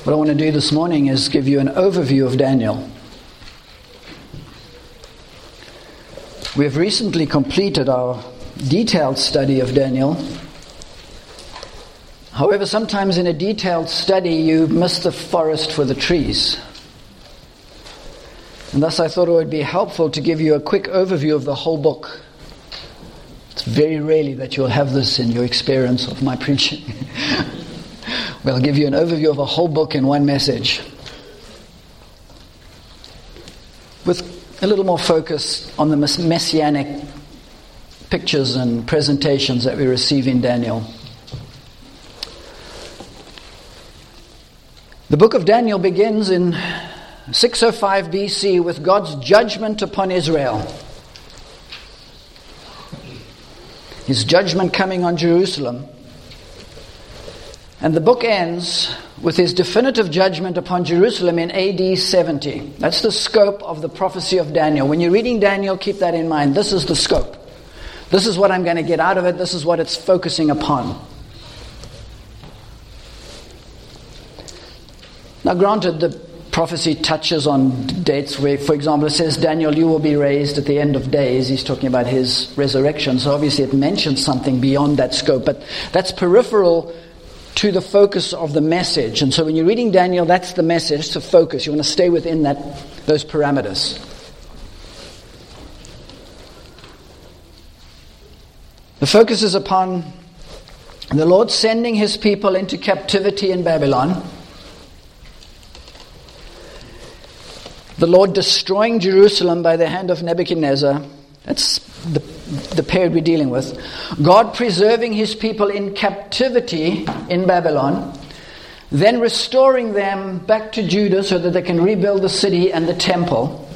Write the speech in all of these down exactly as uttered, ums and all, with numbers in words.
What I want to do this morning is give you an overview of Daniel. We have recently completed our detailed study of Daniel. However, sometimes in a detailed study you miss the forest for the trees. And thus I thought it would be helpful to give you a quick overview of the whole book. It's very rarely that you'll have this in your experience of my preaching. We'll give you an overview of a whole book in one message, with a little more focus on the messianic pictures and presentations that we receive in Daniel. The book of Daniel begins in six oh five B C with God's judgment upon Israel. His judgment coming on Jerusalem. And the book ends with his definitive judgment upon Jerusalem in A D seventy. That's the scope of the prophecy of Daniel. When you're reading Daniel, keep that in mind. This is the scope. This is what I'm going to get out of it. This is what it's focusing upon. Now, granted, the prophecy touches on dates where, for example, it says, Daniel, you will be raised at the end of days. He's talking about his resurrection. So obviously it mentions something beyond that scope. But that's peripheral to the focus of the message. And so when you're reading Daniel, that's the message, to focus. You want to stay within that those parameters. The focus is upon the Lord sending his people into captivity in Babylon. The Lord destroying Jerusalem by the hand of Nebuchadnezzar. That's the, the period we're dealing with. God preserving his people in captivity in Babylon. Then restoring them back to Judah so that they can rebuild the city and the temple.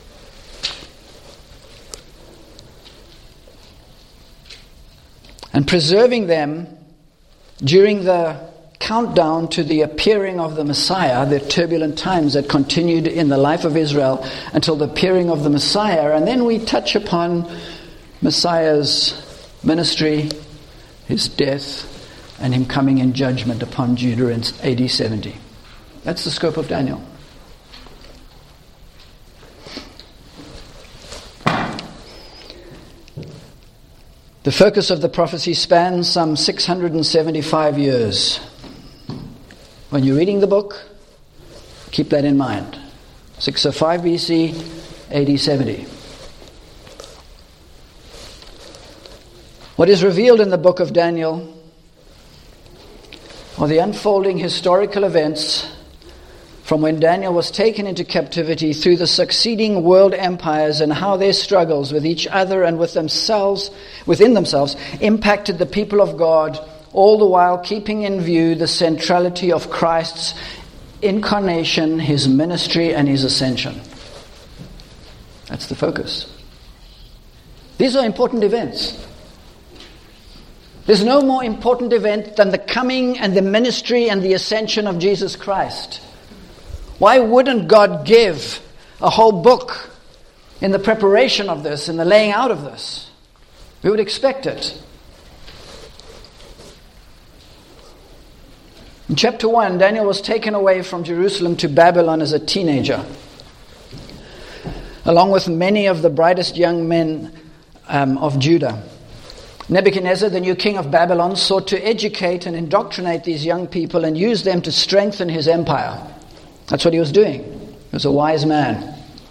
And preserving them during the countdown to the appearing of the Messiah, the turbulent times that continued in the life of Israel until the appearing of the Messiah. And then we touch upon Messiah's ministry, his death, and him coming in judgment upon Judah in A D seventy. That's the scope of Daniel. The focus of the prophecy spans some six hundred seventy-five years. When you're reading the book, keep that in mind. six oh five B C, A D seventy. What is revealed in the book of Daniel are the unfolding historical events from when Daniel was taken into captivity through the succeeding world empires, and how their struggles with each other and with themselves, within themselves, impacted the people of God, all the while keeping in view the centrality of Christ's incarnation, his ministry, and his ascension. That's the focus. These are important events. There's no more important event than the coming and the ministry and the ascension of Jesus Christ. Why wouldn't God give a whole book in the preparation of this, in the laying out of this? We would expect it. In chapter one, Daniel was taken away from Jerusalem to Babylon as a teenager, along with many of the brightest young men um, of Judah. Nebuchadnezzar, the new king of Babylon, sought to educate and indoctrinate these young people and use them to strengthen his empire. That's what he was doing. He was a wise man.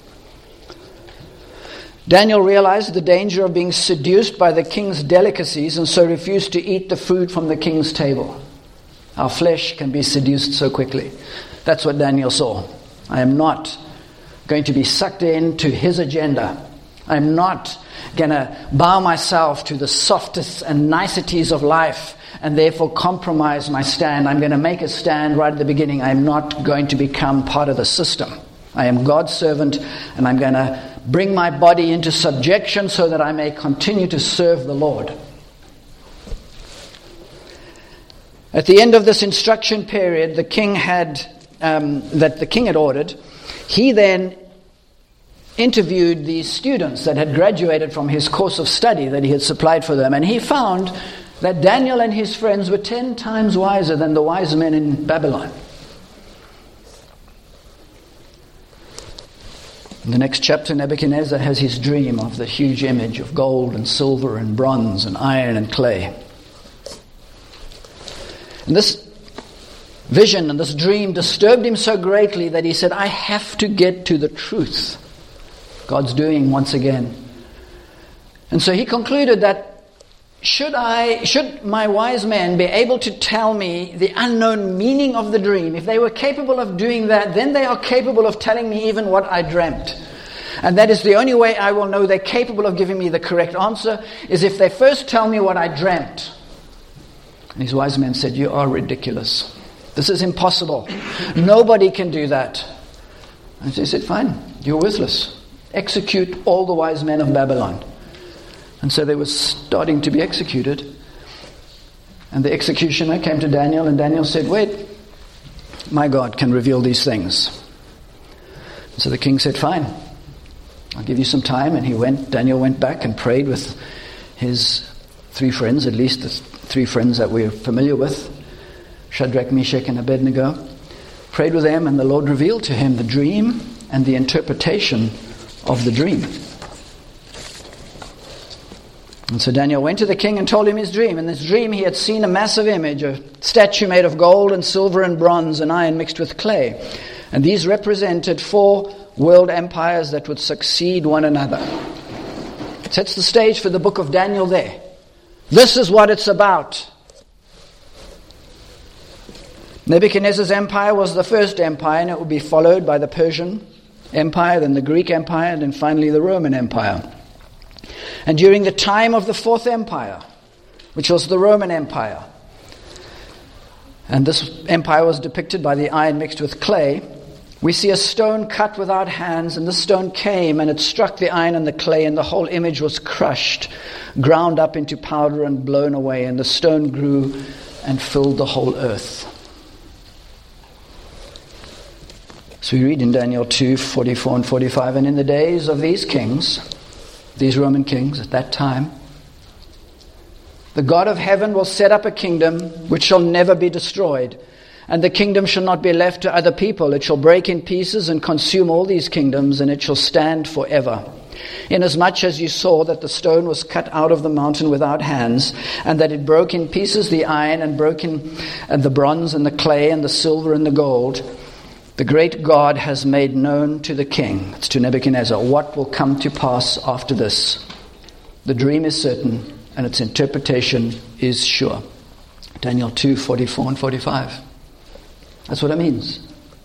Daniel realized the danger of being seduced by the king's delicacies, and so refused to eat the food from the king's table. Our flesh can be seduced so quickly. That's what Daniel saw. I am not going to be sucked into his agenda. I'm not going to bow myself to the softest and niceties of life and therefore compromise my stand. I'm going to make a stand right at the beginning. I'm not going to become part of the system. I am God's servant, and I'm going to bring my body into subjection so that I may continue to serve the Lord. At the end of this instruction period, the king had um, that the king had ordered, he then interviewed these students that had graduated from his course of study that he had supplied for them, and he found that Daniel and his friends were ten times wiser than the wise men in Babylon. In the next chapter, Nebuchadnezzar has his dream of the huge image of gold and silver and bronze and iron and clay. And this vision and this dream disturbed him so greatly that he said, I have to get to the truth God's doing once again. And so he concluded that should I, should my wise men be able to tell me the unknown meaning of the dream, if they were capable of doing that, then they are capable of telling me even what I dreamt. And that is the only way I will know they're capable of giving me the correct answer, is if they first tell me what I dreamt. And his wise men said, you are ridiculous. This is impossible. Nobody can do that. And so he said, fine, you're worthless. Execute all the wise men of Babylon. And so they were starting to be executed. And the executioner came to Daniel, and Daniel said, wait, my God can reveal these things. And so the king said, fine, I'll give you some time. And he went, Daniel went back and prayed with his three friends, at least the three friends that we're familiar with, Shadrach, Meshach, and Abednego. Prayed with them, and the Lord revealed to him the dream and the interpretation of the dream. And so Daniel went to the king and told him his dream. In this dream he had seen a massive image, a statue made of gold and silver and bronze and iron mixed with clay. And these represented four world empires that would succeed one another. It sets the stage for the book of Daniel there. This is what it's about. Nebuchadnezzar's empire was the first empire, and it would be followed by the Persian Empire, then the Greek Empire, and then finally the Roman Empire. And during the time of the Fourth Empire, which was the Roman Empire, and this empire was depicted by the iron mixed with clay, we see a stone cut without hands, and the stone came and it struck the iron and the clay, and the whole image was crushed, ground up into powder and blown away, and the stone grew and filled the whole earth. So we read in Daniel two, forty-four and forty-five, and in the days of these kings, these Roman kings at that time, the God of heaven will set up a kingdom which shall never be destroyed, and the kingdom shall not be left to other people. It shall break in pieces and consume all these kingdoms, and it shall stand forever. Inasmuch as you saw that the stone was cut out of the mountain without hands, and that it broke in pieces the iron, and broke in and the bronze and the clay and the silver and the gold, the great God has made known to the king, it's to Nebuchadnezzar, what will come to pass after this. The dream is certain, and its interpretation is sure. Daniel two, forty-four and forty-five. That's what it means.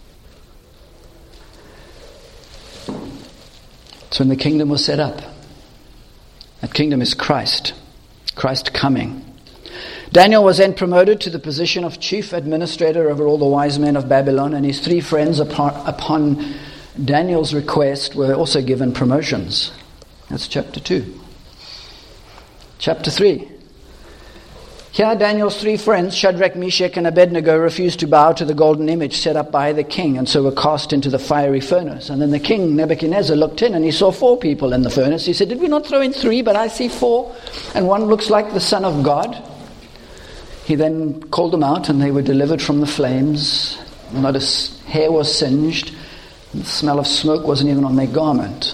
It's when the kingdom was set up. That kingdom is Christ. Christ coming. Daniel was then promoted to the position of chief administrator over all the wise men of Babylon, and his three friends, upon, upon Daniel's request, were also given promotions. That's chapter two. Chapter three. Here Daniel's three friends, Shadrach, Meshach, and Abednego, refused to bow to the golden image set up by the king, and so were cast into the fiery furnace. And then the king, Nebuchadnezzar, looked in, and he saw four people in the furnace. He said, did we not throw in three, but I see four, and one looks like the Son of God? He then called them out, and they were delivered from the flames. Not a hair was singed. The smell of smoke wasn't even on their garment.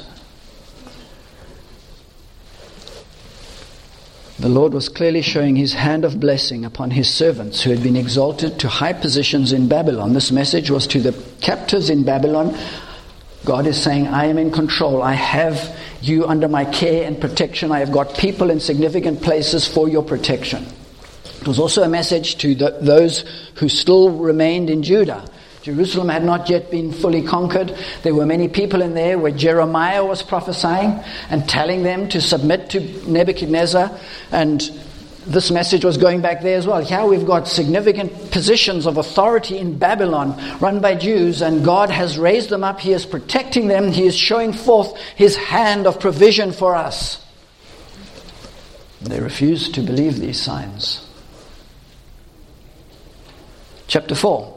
The Lord was clearly showing his hand of blessing upon his servants who had been exalted to high positions in Babylon. This message was to the captives in Babylon. God is saying, I am in control. I have you under my care and protection. I have got people in significant places for your protection. It was also a message to the, those who still remained in Judah. Jerusalem had not yet been fully conquered. There were many people in there where Jeremiah was prophesying and telling them to submit to Nebuchadnezzar. And this message was going back there as well. Here we've got significant positions of authority in Babylon run by Jews, and God has raised them up. He is protecting them. He is showing forth his hand of provision for us. They refused to believe these signs. Chapter four.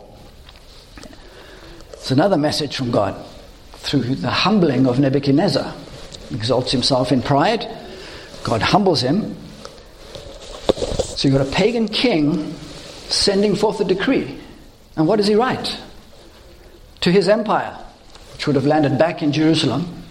It's another message from God through the humbling of Nebuchadnezzar. He exalts himself in pride. God humbles him. So you've got a pagan king sending forth a decree. And what does he write? To his empire, which would have landed back in Jerusalem.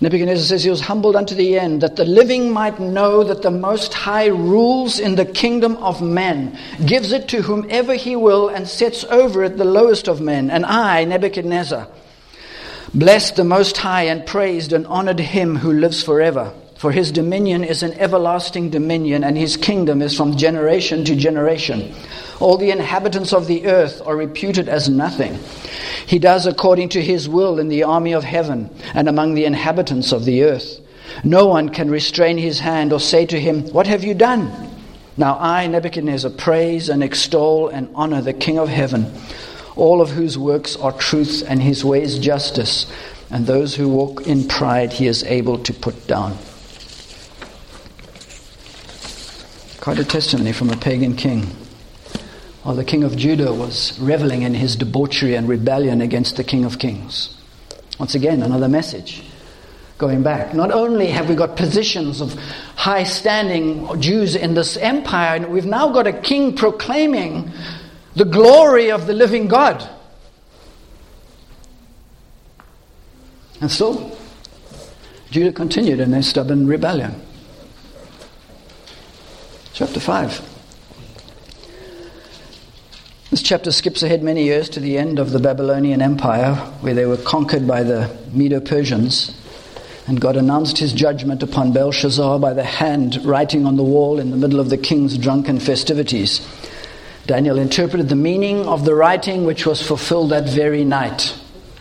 Nebuchadnezzar says he was humbled unto the end, that the living might know that the Most High rules in the kingdom of men, gives it to whomever he will, and sets over it the lowest of men. And I, Nebuchadnezzar, blessed the Most High and praised and honored him who lives forever. For his dominion is an everlasting dominion, and his kingdom is from generation to generation. All the inhabitants of the earth are reputed as nothing. He does according to his will in the army of heaven and among the inhabitants of the earth. No one can restrain his hand or say to him, "What have you done?" Now I, Nebuchadnezzar, praise and extol and honor the King of heaven, all of whose works are truth and his ways justice, and those who walk in pride he is able to put down. Quite a testimony from a pagan king. While the king of Judah was reveling in his debauchery and rebellion against the King of Kings. Once again, another message. Going back, not only have we got positions of high-standing Jews in this empire, we've now got a king proclaiming the glory of the living God. And still, Judah continued in their stubborn rebellion. Chapter five. This chapter skips ahead many years to the end of the Babylonian Empire, where they were conquered by the Medo-Persians, and God announced his judgment upon Belshazzar by the hand writing on the wall in the middle of the king's drunken festivities. Daniel interpreted the meaning of the writing, which was fulfilled that very night.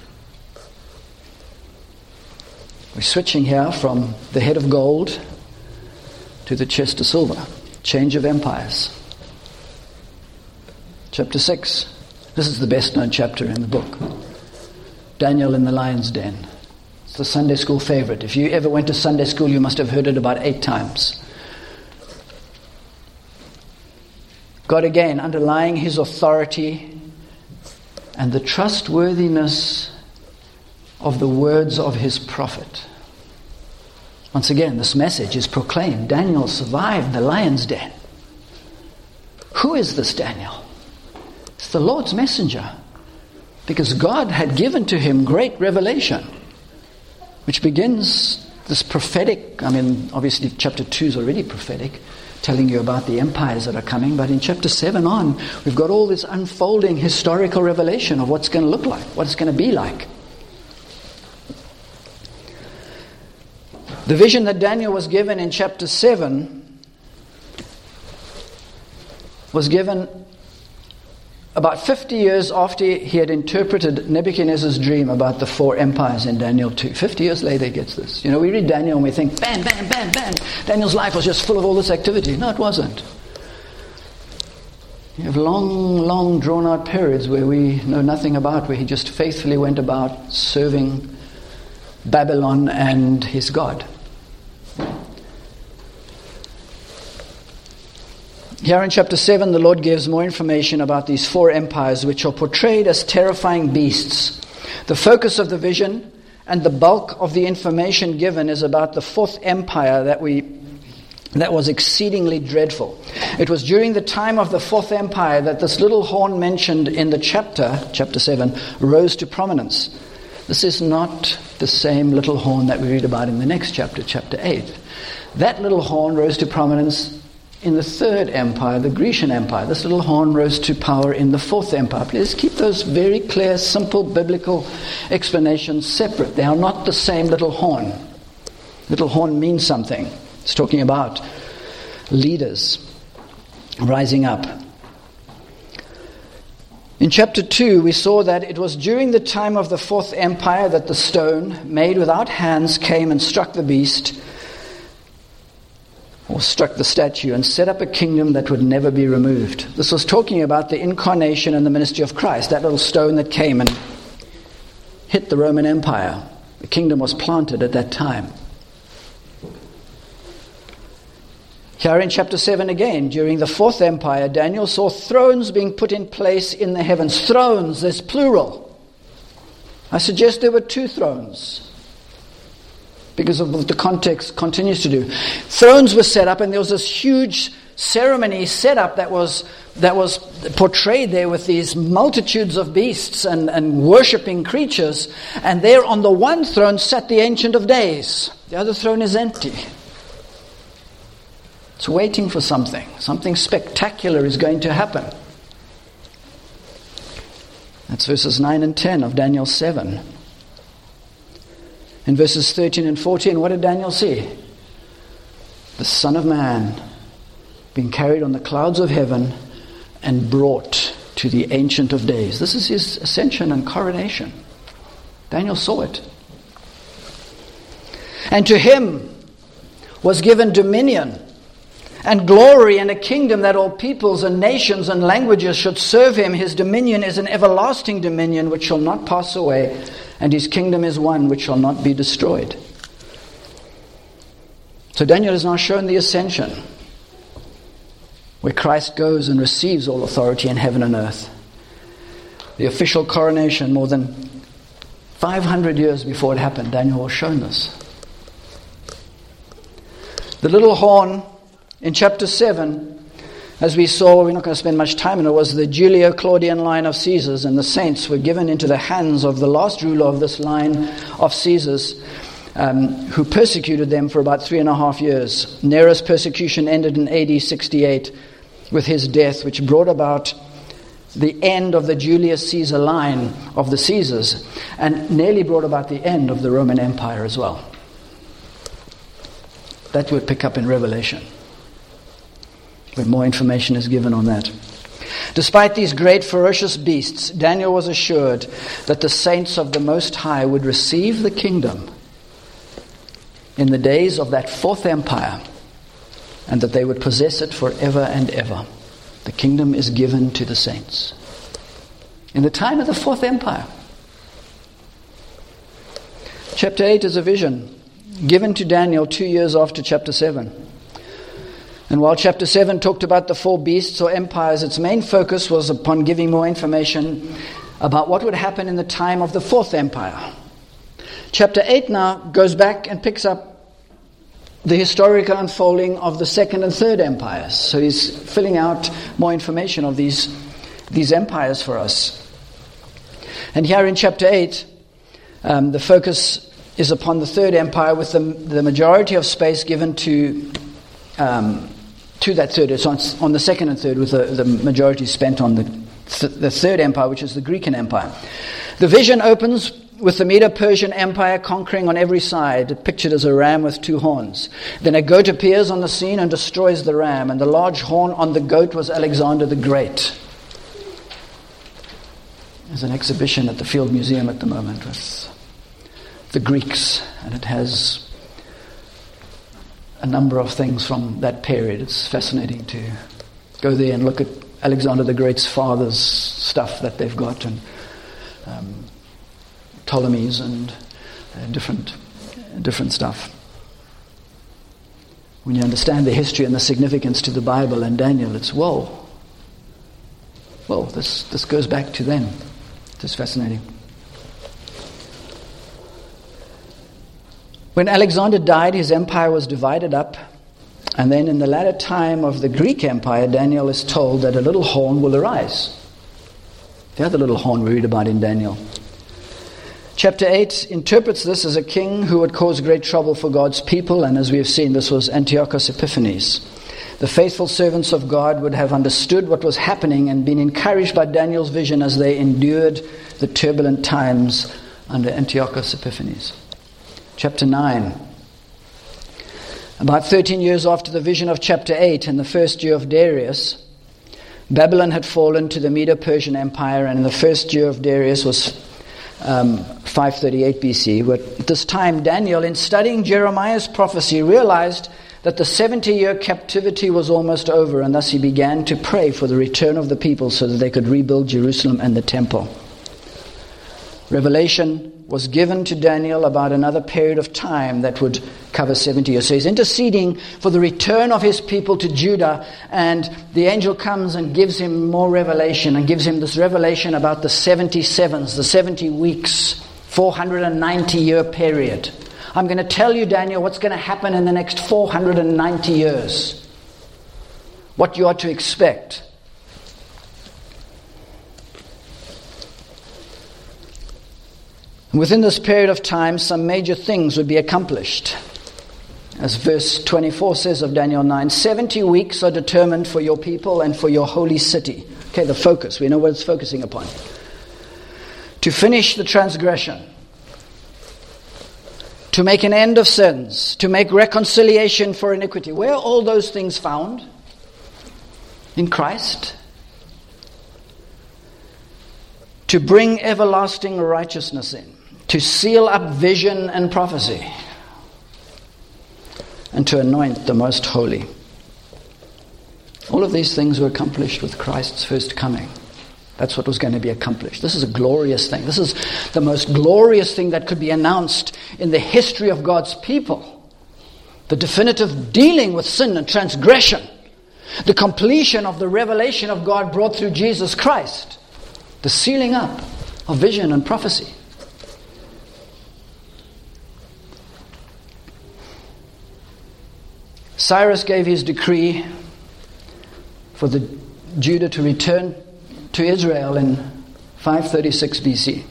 We're switching here from the head of gold to the chest of silver. Change of empires. Chapter six. This is the best known chapter in the book. Daniel in the lion's den. It's the Sunday school favorite. If you ever went to Sunday school, you must have heard it about eight times. God again underlying his authority and the trustworthiness of the words of his prophet. Once again, this message is proclaimed. Daniel survived the lion's den. Who is this Daniel? It's the Lord's messenger. Because God had given to him great revelation, which begins this prophetic, I mean, obviously chapter two is already prophetic, telling you about the empires that are coming, but in chapter seven on, we've got all this unfolding historical revelation of what's going to look like, what it's going to be like. The vision that Daniel was given in chapter seven was given about fifty years after he had interpreted Nebuchadnezzar's dream about the four empires in Daniel two. fifty years later he gets this. You know, we read Daniel and we think, bam, bam, bam, bam. Daniel's life was just full of all this activity. No, it wasn't. You have long, long drawn-out periods where we know nothing about, where he just faithfully went about serving Babylon and his God. Here in chapter seven, the Lord gives more information about these four empires, which are portrayed as terrifying beasts. The focus of the vision and the bulk of the information given is about the fourth empire that we that was exceedingly dreadful. It was during the time of the fourth empire that this little horn mentioned in the chapter, chapter seven, rose to prominence. This is not the same little horn that we read about in the next chapter, chapter eight. That little horn rose to prominence in the third empire, the Grecian Empire. This little horn rose to power in the fourth empire. Please keep those very clear, simple biblical explanations separate. They are not the same little horn. Little horn means something. It's talking about leaders rising up. In chapter two, we saw that it was during the time of the fourth empire that the stone, made without hands, came and struck the beast, or struck the statue, and set up a kingdom that would never be removed. This was talking about the incarnation and the ministry of Christ, that little stone that came and hit the Roman Empire. The kingdom was planted at that time. Here in chapter seven again, during the fourth empire, Daniel saw thrones being put in place in the heavens. Thrones, there's plural. I suggest there were two thrones, because of what the context continues to do. Thrones were set up, and there was this huge ceremony set up that was that was portrayed there with these multitudes of beasts and, and worshipping creatures. And there on the one throne sat the Ancient of Days. The other throne is empty. It's waiting for something. Something spectacular is going to happen. That's verses nine and ten of Daniel seven. In verses thirteen and fourteen, what did Daniel see? The Son of Man being carried on the clouds of heaven and brought to the Ancient of Days. This is his ascension and coronation. Daniel saw it. And to him was given dominion and glory and a kingdom that all peoples and nations and languages should serve him. His dominion is an everlasting dominion which shall not pass away, and his kingdom is one which shall not be destroyed. So Daniel is now shown the ascension, where Christ goes and receives all authority in heaven and earth. The official coronation, more than five hundred years before it happened, Daniel was shown this. The little horn in chapter seven, as we saw, we're not going to spend much time on it, was the Julio-Claudian line of Caesars, and the saints were given into the hands of the last ruler of this line of Caesars, um, who persecuted them for about three and a half years. Nero's persecution ended in A D sixty-eight with his death, which brought about the end of the Julius Caesar line of the Caesars, and nearly brought about the end of the Roman Empire as well. That would pick up in Revelation, where more information is given on that. Despite these great ferocious beasts, Daniel was assured that the saints of the Most High would receive the kingdom in the days of that fourth empire, and that they would possess it forever and ever. The kingdom is given to the saints in the time of the fourth empire. Chapter eight is a vision given to Daniel two years after chapter seven. And while chapter seven talked about the four beasts or empires, its main focus was upon giving more information about what would happen in the time of the fourth empire. Chapter eight now goes back and picks up the historical unfolding of the second and third empires. So he's filling out more information of these, these empires for us. And here in chapter eight, um, the focus is upon the third empire, with the, the majority of space given to um, to that third. It's on, on the second and third, with the, the majority spent on the, th- the third empire, which is the Grecian Empire. The vision opens with the Medo-Persian Empire conquering on every side, pictured as a ram with two horns. Then a goat appears on the scene and destroys the ram, and the large horn on the goat was Alexander the Great. There's an exhibition at the Field Museum at the moment with the Greeks, and it has a number of things from that period. It's fascinating to go there and look at Alexander the Great's father's stuff that they've got, and um, Ptolemies and uh, different different stuff. When you understand the history and the significance to the Bible and Daniel, it's whoa. Whoa, this, this goes back to them. It's fascinating. When Alexander died, his empire was divided up, and then in the latter time of the Greek Empire, Daniel is told that a little horn will arise. The other little horn we read about in Daniel. Chapter eight interprets this as a king who would cause great trouble for God's people, and as we have seen, this was Antiochus Epiphanes. The faithful servants of God would have understood what was happening and been encouraged by Daniel's vision as they endured the turbulent times under Antiochus Epiphanes. Chapter nine. About thirteen years after the vision of chapter eight, in the first year of Darius, Babylon had fallen to the Medo-Persian Empire, and in the first year of Darius was Um, five thirty-eight B C. But at this time, Daniel, in studying Jeremiah's prophecy, realized that the seventy-year captivity was almost over, and thus he began to pray for the return of the people so that they could rebuild Jerusalem and the temple. Revelation was given to Daniel about another period of time that would cover seventy years. So he's interceding for the return of his people to Judah, and the angel comes and gives him more revelation, and gives him this revelation about the seventy sevens, the seventy weeks, four hundred ninety year period. I'm going to tell you, Daniel, what's going to happen in the next four hundred ninety years. what you are to expect. Within this period of time, some major things would be accomplished. As verse twenty-four says of Daniel nine, seventy weeks are determined for your people and for your holy city. Okay, the focus. We know what it's focusing upon. To finish the transgression. To make an end of sins. To make reconciliation for iniquity. Where are all those things found? In Christ. To bring everlasting righteousness in. To seal up vision and prophecy. And to anoint the most holy. All of these things were accomplished with Christ's first coming. That's what was going to be accomplished. This is a glorious thing. This is the most glorious thing that could be announced in the history of God's people. The definitive dealing with sin and transgression. The completion of the revelation of God brought through Jesus Christ. The sealing up of vision and prophecy. Cyrus gave his decree for the Judah to return to Israel in five thirty-six B C.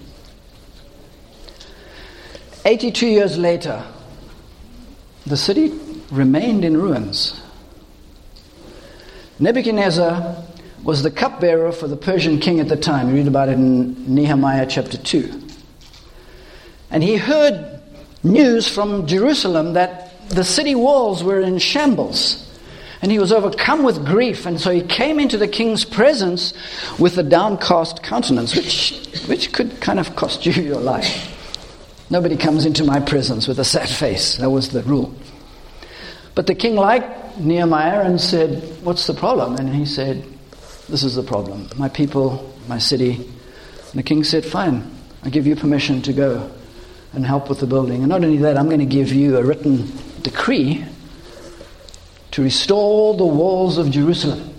eighty-two years later, the city remained in ruins. Nebuchadnezzar was the cupbearer for the Persian king at the time. You read about it in Nehemiah chapter two. And he heard news from Jerusalem that the city walls were in shambles. And he was overcome with grief. And so he came into the king's presence with a downcast countenance, which, which could kind of cost you your life. Nobody comes into my presence with a sad face. That was the rule. But the king liked Nehemiah and said, "What's the problem?" And he said, "This is the problem. My people, my city." And the king said, "Fine, I give you permission to go and help with the building. And not only that, I'm going to give you a written decree to restore the walls of Jerusalem."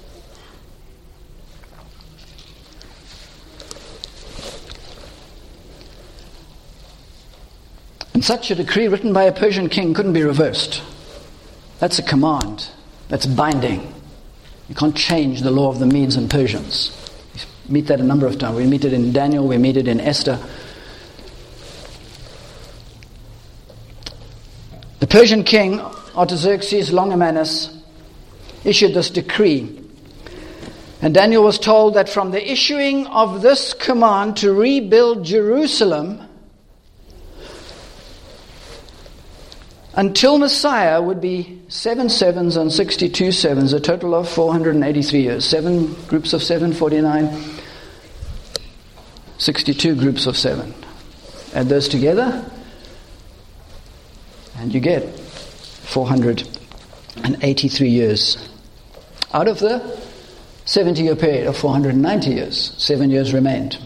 And such a decree written by a Persian king couldn't be reversed. That's a command. That's binding. You can't change the law of the Medes and Persians. We meet that a number of times. We meet it in Daniel, we meet it in Esther. The Persian king, Artaxerxes Longimanus, issued this decree. And Daniel was told that from the issuing of this command to rebuild Jerusalem until Messiah would be seven sevens and sixty-two sevens, a total of four hundred eighty-three years. Seven groups of seven, forty-nine. sixty-two groups of seven. Add those together, and you get four hundred eighty-three years. Out of the seventy-year period of four hundred ninety years, seven years remained.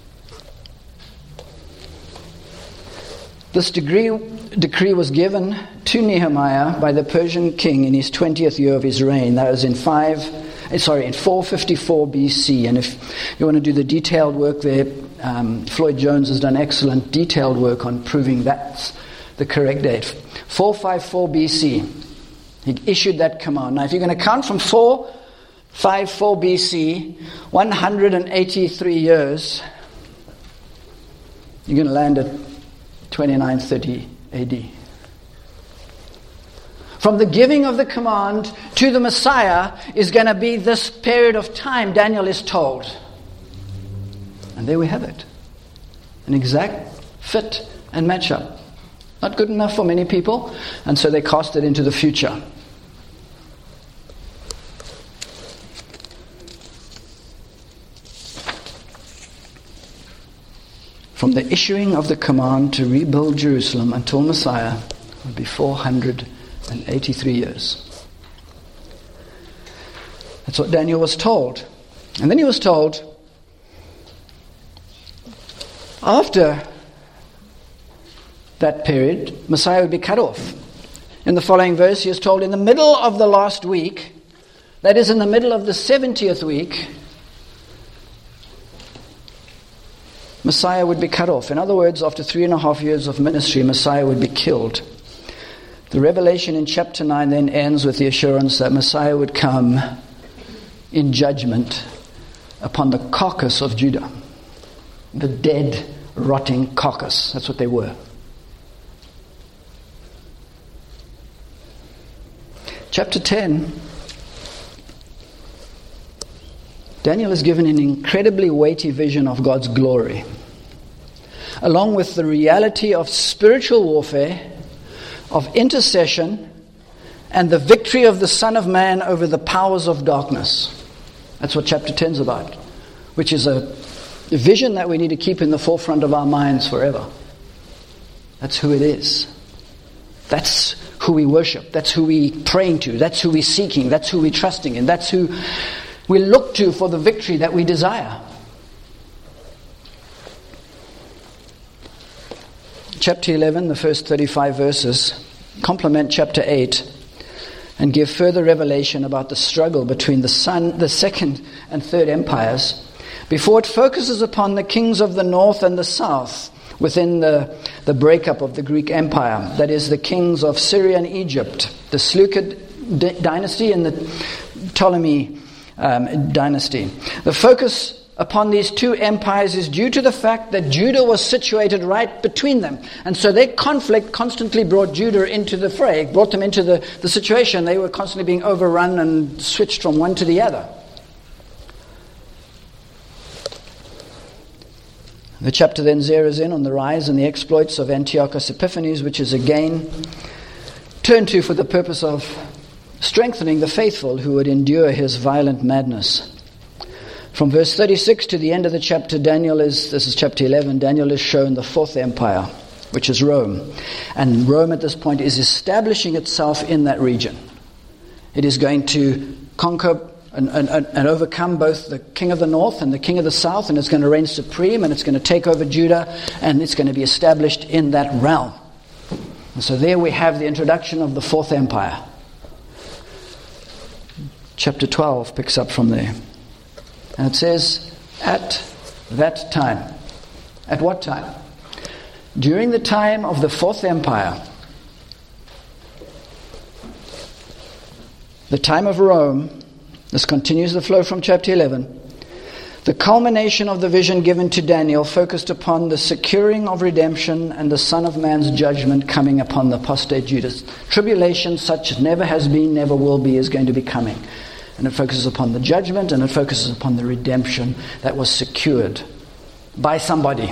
This decree, decree was given to Nehemiah by the Persian king in his twentieth year of his reign. That was in five, sorry, in four fifty-four B C. And if you want to do the detailed work there, um, Floyd Jones has done excellent detailed work on proving that's the correct date. four fifty-four B C. He issued that command. Now, if you're going to count from four fifty-four B C, one hundred eighty-three years, you're going to land at twenty-nine thirty A D. From the giving of the command to the Messiah is going to be this period of time, Daniel is told. And there we have it. An exact fit and matchup. Not good enough for many people, and so they cast it into the future. From the issuing of the command to rebuild Jerusalem until Messiah would be four hundred eighty-three years. That's what Daniel was told. And then he was told, after that period, Messiah would be cut off. In the following verse, he is told, in the middle of the last week, that is in the middle of the seventieth week, Messiah would be cut off. In other words, after three and a half years of ministry, Messiah would be killed. The revelation in chapter nine then ends with the assurance that Messiah would come in judgment upon the carcass of Judah. The dead, rotting carcass. That's what they were. Chapter ten. Daniel is given an incredibly weighty vision of God's glory, along with the reality of spiritual warfare, of intercession, and the victory of the Son of Man over the powers of darkness. That's what chapter ten is about, which is a vision that we need to keep in the forefront of our minds forever. That's who it is. That's who we worship. That's who we praying to. That's who we're seeking. That's who we're trusting in. That's who we look to for the victory that we desire. Chapter eleven, the first thirty-five verses, complement chapter eight and give further revelation about the struggle between the son, the second and third empires, before it focuses upon the kings of the north and the south within the, the breakup of the Greek Empire. That is, the kings of Syria and Egypt, the Seleucid d- dynasty and the Ptolemy um, dynasty. The focus upon these two empires is due to the fact that Judah was situated right between them. And so their conflict constantly brought Judah into the fray, brought them into the, the situation. They were constantly being overrun and switched from one to the other. The chapter then zeroes in on the rise and the exploits of Antiochus Epiphanes, which is again turned to for the purpose of strengthening the faithful who would endure his violent madness. From verse thirty-six to the end of the chapter, Daniel is, this is chapter eleven, Daniel is shown the fourth empire, which is Rome. And Rome at this point is establishing itself in that region. It is going to conquer and, and, and overcome both the king of the north and the king of the south, and it's going to reign supreme, and it's going to take over Judah, and it's going to be established in that realm. And so there we have the introduction of the fourth empire. Chapter twelve picks up from there. And it says, at that time. At what time? During the time of the fourth empire, the time of Rome, this continues the flow from chapter eleven, the culmination of the vision given to Daniel focused upon the securing of redemption and the Son of Man's judgment coming upon the apostate Judah. Tribulation such as never has been, never will be, is going to be coming. And it focuses upon the judgment, and it focuses upon the redemption that was secured by somebody.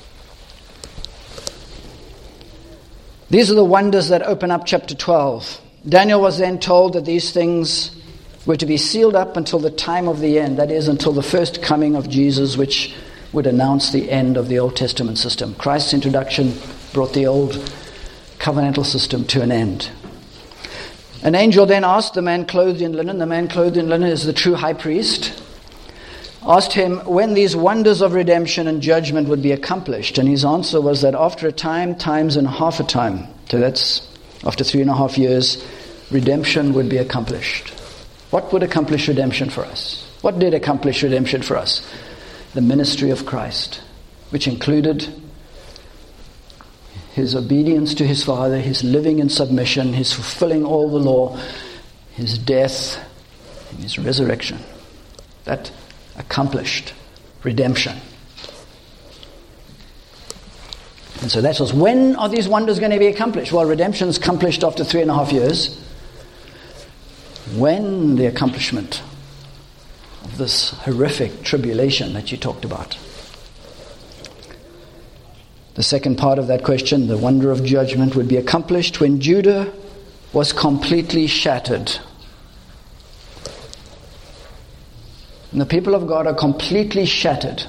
These are the wonders that open up chapter twelve. Daniel was then told that these things were to be sealed up until the time of the end, that is, until the first coming of Jesus, which would announce the end of the Old Testament system. Christ's introduction brought the old covenantal system to an end. An angel then asked the man clothed in linen, the man clothed in linen is the true high priest, asked him when these wonders of redemption and judgment would be accomplished. And his answer was that after a time, times and half a time, so that's after three and a half years, redemption would be accomplished. What would accomplish redemption for us? What did accomplish redemption for us? The ministry of Christ, which included his obedience to his Father, his living in submission, his fulfilling all the law, his death, and his resurrection. That accomplished redemption. And so that was, when are these wonders going to be accomplished? Well, redemption is accomplished after three and a half years. When the accomplishment of this horrific tribulation that you talked about? The second part of that question, the wonder of judgment, would be accomplished when Judah was completely shattered. And the people of God are completely shattered.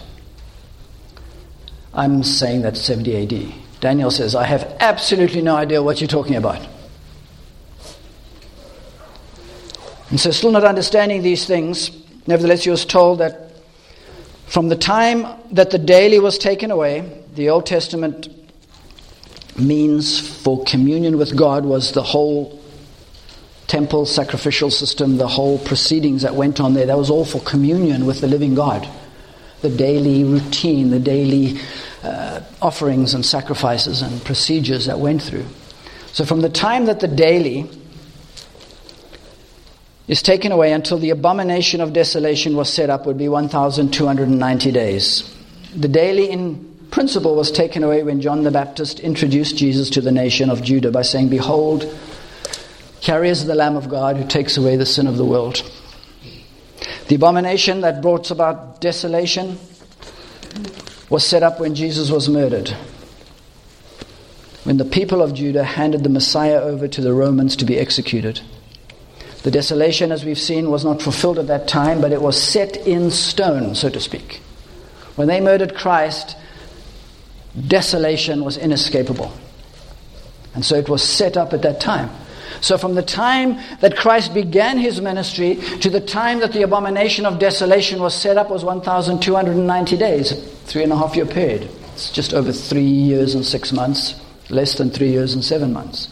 I'm saying that's seventy A D. Daniel says, I have absolutely no idea what you're talking about. And so still not understanding these things, nevertheless he was told that from the time that the daily was taken away, the Old Testament means for communion with God was the whole temple sacrificial system, the whole proceedings that went on there. That was all for communion with the living God. The daily routine, the daily uh, offerings and sacrifices and procedures that went through. So from the time that the daily is taken away until the abomination of desolation was set up would be one thousand two hundred ninety days. The daily in principle was taken away when John the Baptist introduced Jesus to the nation of Judah by saying, "Behold, here is the Lamb of God who takes away the sin of the world." The abomination that brought about desolation was set up when Jesus was murdered, when the people of Judah handed the Messiah over to the Romans to be executed. The desolation, as we've seen, was not fulfilled at that time, but it was set in stone, so to speak. When they murdered Christ, desolation was inescapable. And so it was set up at that time. So from the time that Christ began his ministry to the time that the abomination of desolation was set up was one thousand two hundred ninety days, a three and a half year period. It's just over three years and six months, less than three years and seven months.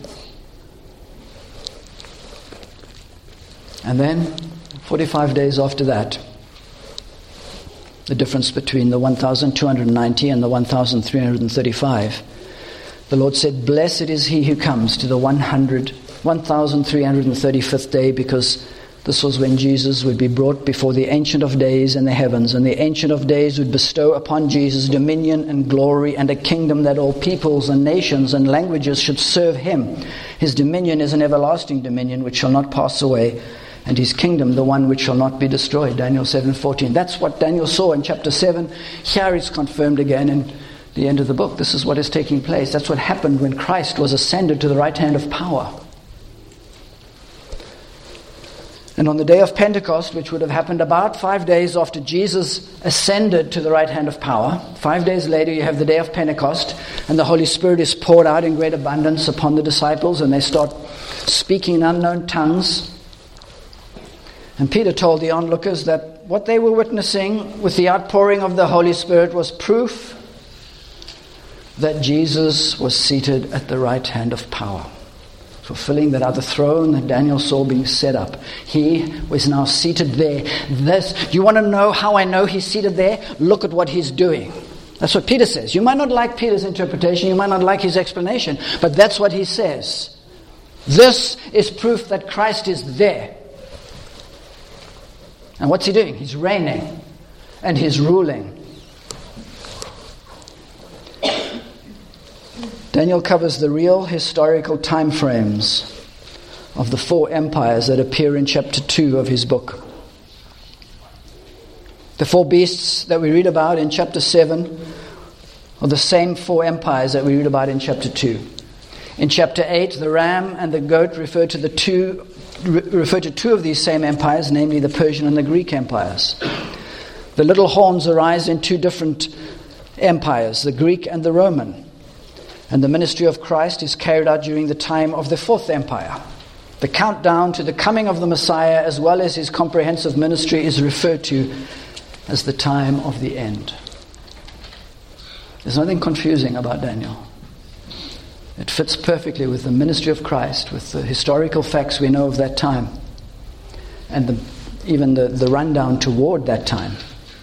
And then, forty-five days after that, the difference between the one thousand two hundred ninety and the one thousand three hundred thirty-five, the Lord said, "Blessed is he who comes to the one thousand three hundred thirty-fifth day," because this was when Jesus would be brought before the Ancient of Days in the heavens, and the Ancient of Days would bestow upon Jesus dominion and glory and a kingdom that all peoples and nations and languages should serve him. His dominion is an everlasting dominion which shall not pass away, and his kingdom the one which shall not be destroyed. Daniel seven fourteen. That's what Daniel saw in chapter seven. Here it's confirmed again in the end of the book. This is what is taking place. That's what happened when Christ was ascended to the right hand of power. And on the day of Pentecost, which would have happened about five days after Jesus ascended to the right hand of power, five days later you have the day of Pentecost, and the Holy Spirit is poured out in great abundance upon the disciples, and they start speaking in unknown tongues. And Peter told the onlookers that what they were witnessing with the outpouring of the Holy Spirit was proof that Jesus was seated at the right hand of power, fulfilling that other throne that Daniel saw being set up. He was now seated there. This, do you want to know how I know he's seated there? Look at what he's doing. That's what Peter says. You might not like Peter's interpretation, you might not like his explanation, but that's what he says. This is proof that Christ is there. And what's he doing? He's reigning and he's ruling. Daniel covers the real historical time frames of the four empires that appear in chapter two of his book. The four beasts that we read about in chapter seven are the same four empires that we read about in chapter two. In chapter eight, the ram and the goat refer to the two refer to two of these same empires, namely the Persian and the Greek empires. The little horns arise in two different empires, the Greek and the Roman. And the ministry of Christ is carried out during the time of the fourth empire. The countdown to the coming of the Messiah, as well as his comprehensive ministry, is referred to as the time of the end. There's nothing confusing about Daniel. It fits perfectly with the ministry of Christ, with the historical facts we know of that time, and the, even the, the rundown toward that time.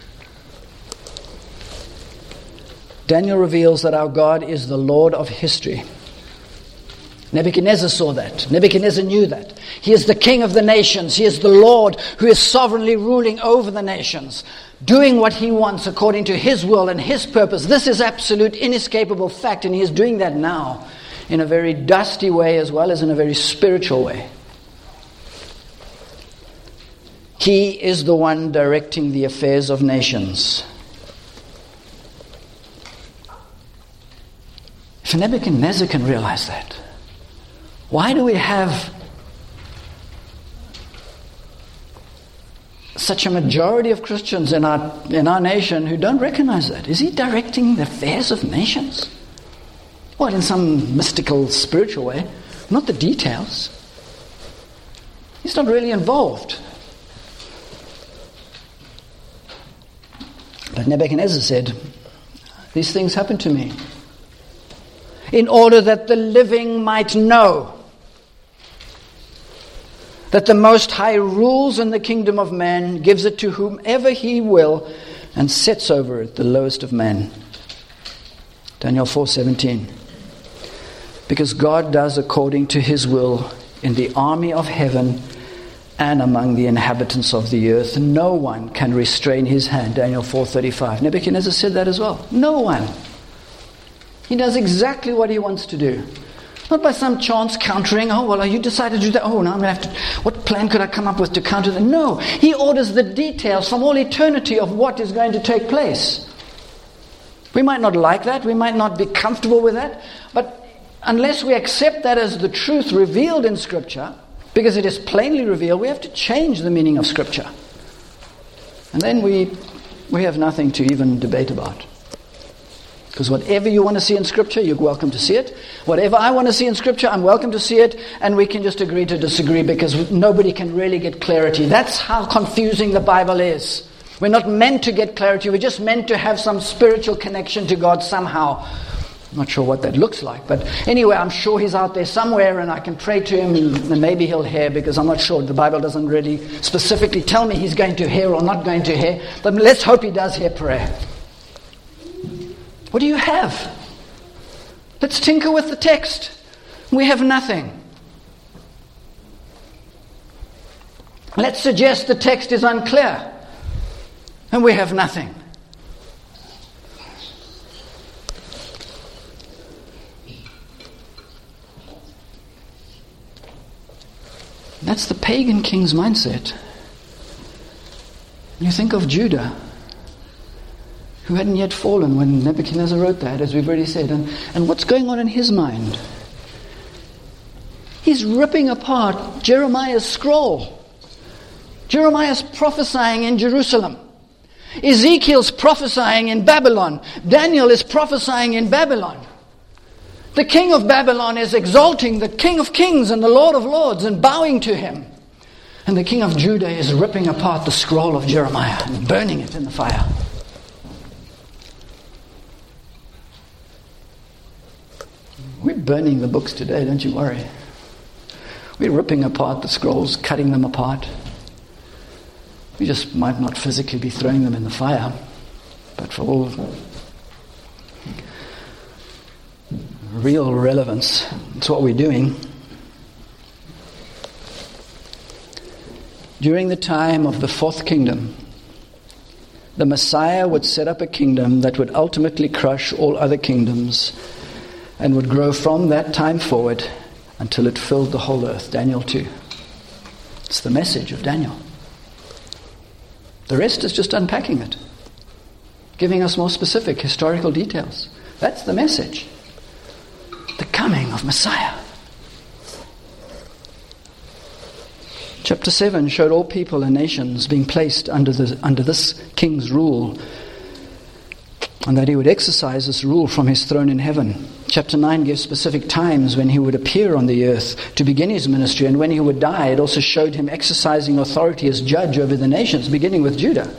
Daniel reveals that our God is the Lord of history. Nebuchadnezzar saw that. Nebuchadnezzar knew that. He is the King of the nations. He is the Lord who is sovereignly ruling over the nations, doing what he wants according to his will and his purpose. This is absolute, inescapable fact, and he is doing that now in a very dusty way as well as in a very spiritual way. He is the one directing the affairs of nations. If Nebuchadnezzar can realize that, why do we have such a majority of Christians in our in our nation who don't recognize that? Is he directing the affairs of nations? Well, in some mystical, spiritual way, not the details. He's not really involved. But Nebuchadnezzar said, "These things happened to me in order that the living might know that the Most High rules in the kingdom of man, gives it to whomever he will, and sets over it the lowest of men." Daniel four seventeen. because God does according to his will in the army of heaven and among the inhabitants of the earth. No one can restrain his hand. Daniel four thirty-five. Nebuchadnezzar said that as well. No one. He does exactly what he wants to do. Not by some chance countering. Oh, well, you decided to do that. Oh, now I'm going to have to... What plan could I come up with to counter that? No. He orders the details from all eternity of what is going to take place. We might not like that. We might not be comfortable with that. But unless we accept that as the truth revealed in Scripture, because it is plainly revealed, we have to change the meaning of Scripture. And then we we have nothing to even debate about. Because whatever you want to see in Scripture, you're welcome to see it. Whatever I want to see in Scripture, I'm welcome to see it. And we can just agree to disagree because nobody can really get clarity. That's how confusing the Bible is. We're not meant to get clarity. We're just meant to have some spiritual connection to God somehow. I'm not sure what that looks like. But anyway, I'm sure he's out there somewhere and I can pray to him and maybe he'll hear, because I'm not sure. The Bible doesn't really specifically tell me he's going to hear or not going to hear. But let's hope he does hear prayer. What do you have? Let's tinker with the text. We have nothing. Let's suggest the text is unclear. And we have nothing. That's the pagan king's mindset. You think of Judah, who hadn't yet fallen when Nebuchadnezzar wrote that, as we've already said. And, and what's going on in his mind? He's ripping apart Jeremiah's scroll. Jeremiah's prophesying in Jerusalem. Ezekiel's prophesying in Babylon. Daniel is prophesying in Babylon. The king of Babylon is exalting the King of Kings and the Lord of Lords and bowing to him. And the king of Judah is ripping apart the scroll of Jeremiah and burning it in the fire. We're burning the books today, don't you worry. We're ripping apart the scrolls, cutting them apart. We just might not physically be throwing them in the fire, but for all real relevance, it's what we're doing. During the time of the fourth kingdom, the Messiah would set up a kingdom that would ultimately crush all other kingdoms and would grow from that time forward until it filled the whole earth. Daniel two. It's the message of Daniel. The rest is just unpacking it, giving us more specific historical details. That's the message. The coming of Messiah. Chapter seven showed all people and nations being placed under the under this king's rule, and that he would exercise this rule from his throne in heaven. Chapter nine gives specific times when he would appear on the earth to begin his ministry, and when he would die. It also showed him exercising authority as judge over the nations, beginning with Judah.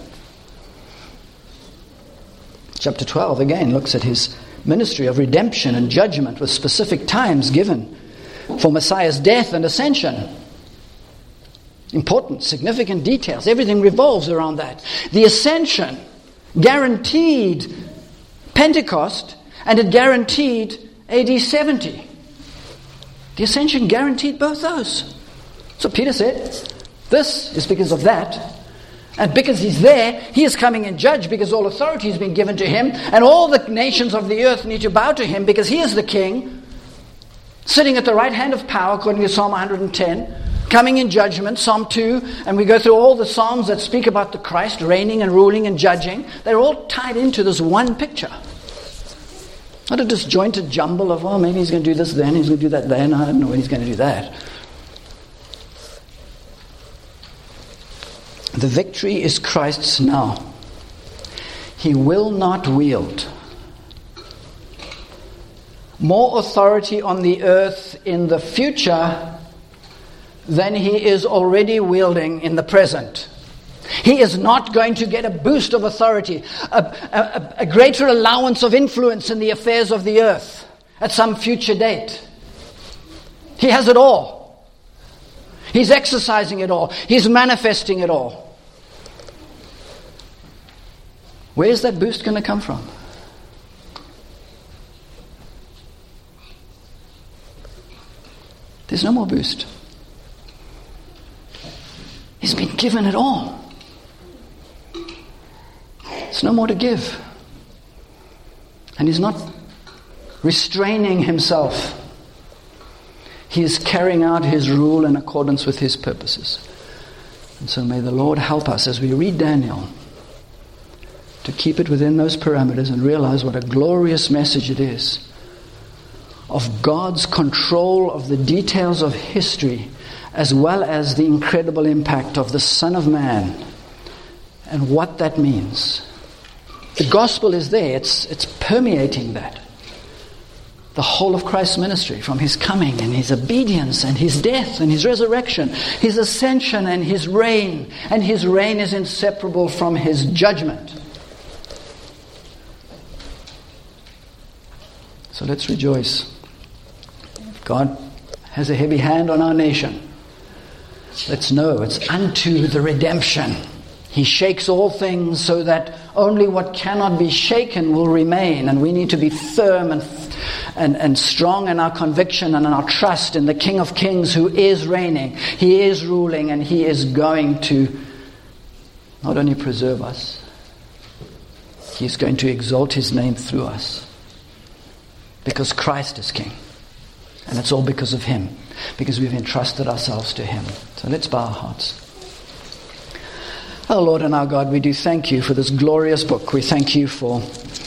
Chapter twelve again looks at his ministry of redemption and judgment with specific times given for Messiah's death and ascension. Important, significant details. Everything revolves around that. The ascension guaranteed Pentecost, and it guaranteed A D seventy. The ascension guaranteed both those. So Peter said, this is because of that. And because he's there, he is coming in judge, because all authority has been given to him, and all the nations of the earth need to bow to him because he is the king, sitting at the right hand of power, according to Psalm one hundred ten. Coming in judgment, Psalm two, and we go through all the Psalms that speak about the Christ reigning and ruling and judging. They're all tied into this one picture. Not a disjointed jumble of, oh, maybe he's going to do this then, he's going to do that then, I don't know when he's going to do that. The victory is Christ's now. He will not wield more authority on the earth in the future than he is already wielding in the present. He is not going to get a boost of authority, a, a, a greater allowance of influence in the affairs of the earth at some future date. He has it all. He's exercising it all. He's manifesting it all. Where's that boost going to come from? There's no more boost. He's been given it all. There's no more to give. And he's not restraining himself. He is carrying out his rule in accordance with his purposes. And so may the Lord help us as we read Daniel to keep it within those parameters and realize what a glorious message it is of God's control of the details of history, as well as the incredible impact of the Son of Man and what that means. The gospel is there. It's, it's permeating that. The whole of Christ's ministry, from his coming and his obedience and his death and his resurrection, his ascension and his reign. And his reign is inseparable from his judgment. So let's rejoice. God has a heavy hand on our nation. Let's know it's unto the redemption. He shakes all things so that only what cannot be shaken will remain. And we need to be firm and, and, and strong in our conviction and in our trust in the King of Kings who is reigning. He is ruling, and he is going to not only preserve us, he is going to exalt his name through us. Because Christ is King. And it's all because of him. Because we've entrusted ourselves to him. So let's bow our hearts. Our Lord and our God, we do thank you for this glorious book. We thank you for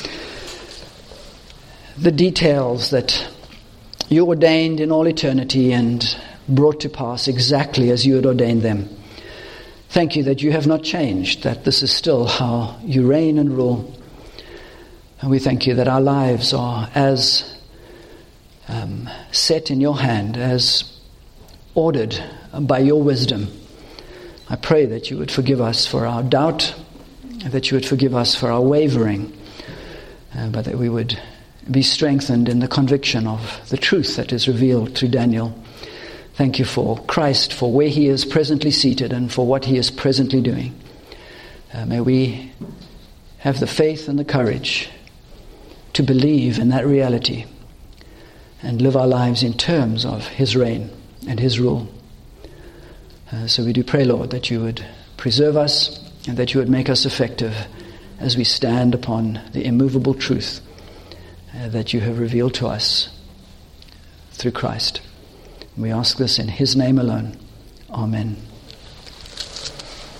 the details that you ordained in all eternity and brought to pass exactly as you had ordained them. Thank you that you have not changed, that this is still how you reign and rule. And we thank you that our lives are as um, set in your hand, as ordered by your wisdom. I pray that you would forgive us for our doubt, that you would forgive us for our wavering, uh, but that we would be strengthened in the conviction of the truth that is revealed through Daniel. Thank you for Christ, for where he is presently seated and for what he is presently doing. Uh, may we have the faith and the courage to believe in that reality and live our lives in terms of his reign and his rule. Uh, so we do pray, Lord, that you would preserve us and that you would make us effective as we stand upon the immovable truth uh, that you have revealed to us through Christ. We ask this in his name alone. Amen.